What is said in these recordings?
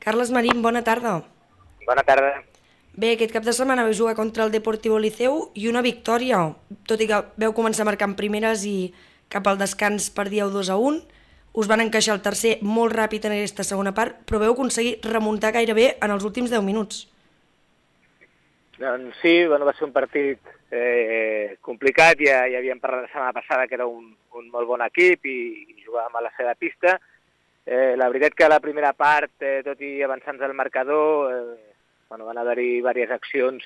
Carles Marín, bona tarda. Bona tarda. Bé, aquest cap de setmana vau jugar contra el Deportivo Liceu i una victòria, tot i que veu començar marcant primeres i cap al descans perdíeu 2-1. Us van encaixar el tercer molt ràpid en aquesta segona part, però veu aconseguir remuntar gairebé en els últims 10 minuts. Doncs sí, va ser un partit complicat, ja havíem parlat la setmana passada que era un molt bon equip i jugàvem a la seva pista. La veritat que a la primera part, tot i avançant al marcador, van haver-hi diverses accions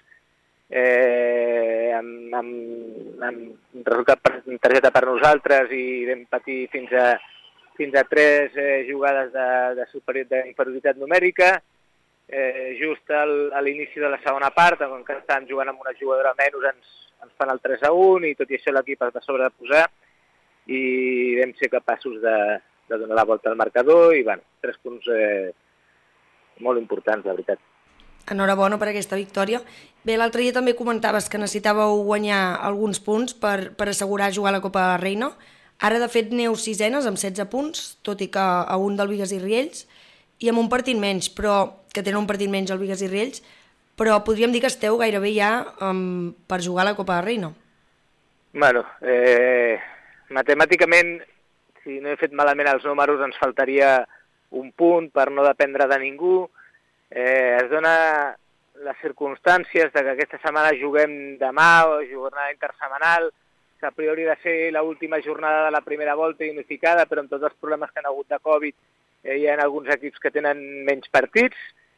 amb resultat per targeta per nosaltres i vam patir fins a 3 jugades d'inferioritat numèrica. Just a l'inici de la segona part, on estàvem jugant amb una jugadora menys, ens fan el 3-1 i tot i això l'equip es va sobreposar i vam ser capaços de donar la volta al marcador i 3 punts molt importants, la veritat. Enhorabona per aquesta victòria. Bé, l'altre dia també comentaves que necessitàveu guanyar alguns punts per assegurar jugar a la Copa de la Reina. Ara, de fet, aneu sisenes amb 16 punts, tot i que a un del Bigues i Riells, i amb un partit menys, però que tenen un partit menys el Bigues i Riells, però podríem dir que esteu gairebé ja per jugar a la Copa de la Reina. Bueno, matemàticament, si no he fet malament els números, ens faltaria un punt per no dependre de ningú. Es dona les circumstàncies de que aquesta setmana juguem demà o jornada intersetmanal, que a priori ha de ser l'última jornada de la primera volta unificada, però amb tots els problemes que han hagut de Covid hi ha alguns equips que tenen menys partits.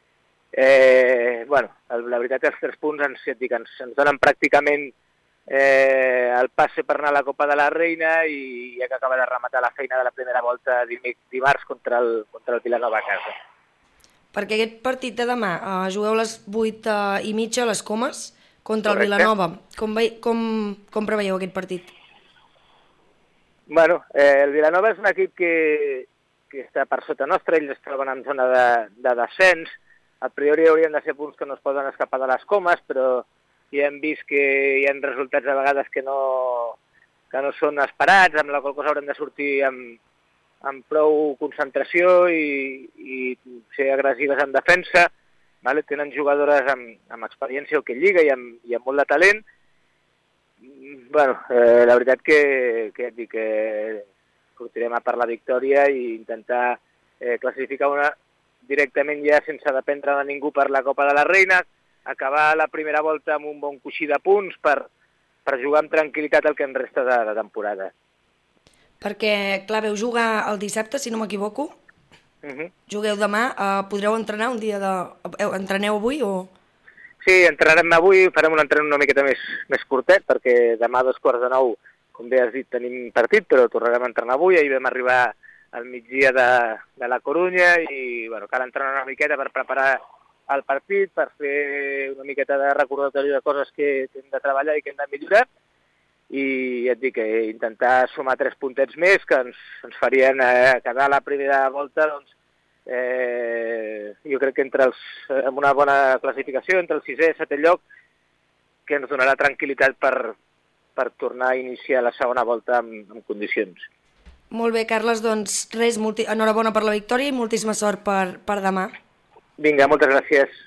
La veritat és que els 3 punts ens donen pràcticament el passe per anar a la Copa de la Reina i ja que acaba de rematar la feina de la primera volta dimarts contra el Vilanova a casa. Perquè aquest partit de demà jugueu a les 8:30 a les Comes contra el Correcte. Vilanova. Com preveieu aquest partit? Bueno, el Vilanova és un equip que està per sota nostra, ells es troben en zona de descens. A priori haurien de ser punts que no es poden escapar de les Comes, però ja hem vist que hi ha resultats a vegades que no són esperats, amb la qual cosa haurem de sortir amb prou concentració i ser agressives en defensa. Vale? Tenen jugadores amb experiència o que lliga i amb molt de talent. La veritat que ja et dic que sortirem a per la victòria i intentar classificar una directament ja sense dependre de ningú per la Copa de la Reina, acabar la primera volta amb un bon coixí de punts per jugar amb tranquil·litat el que en resta de temporada. Perquè, clar, veu jugar el dissabte, si no m'equivoco. Jugueu demà, podreu entrenar un dia entreneu avui o...? Sí, entrenarem avui, farem un entrenament una miqueta més curtet, perquè demà a 8:45, com bé has dit, tenim partit, però tornarem a entrenar avui. Ahir vam arribar al migdia de la Corunya i cal entrenar una miqueta per preparar el partit, per fer una miqueta de recordatori de coses que hem de treballar i que hem de millorar. I ja et dic que intentar sumar 3 puntets més que ens farien quedar a la primera volta, jo crec que amb una bona classificació, entre el 6è i 7è lloc, que ens donarà tranquil·litat per tornar a iniciar la segona volta en condicions. Molt bé, Carles, doncs res, enhorabona per la victòria i moltíssima sort per demà. Vinga, moltes gràcies.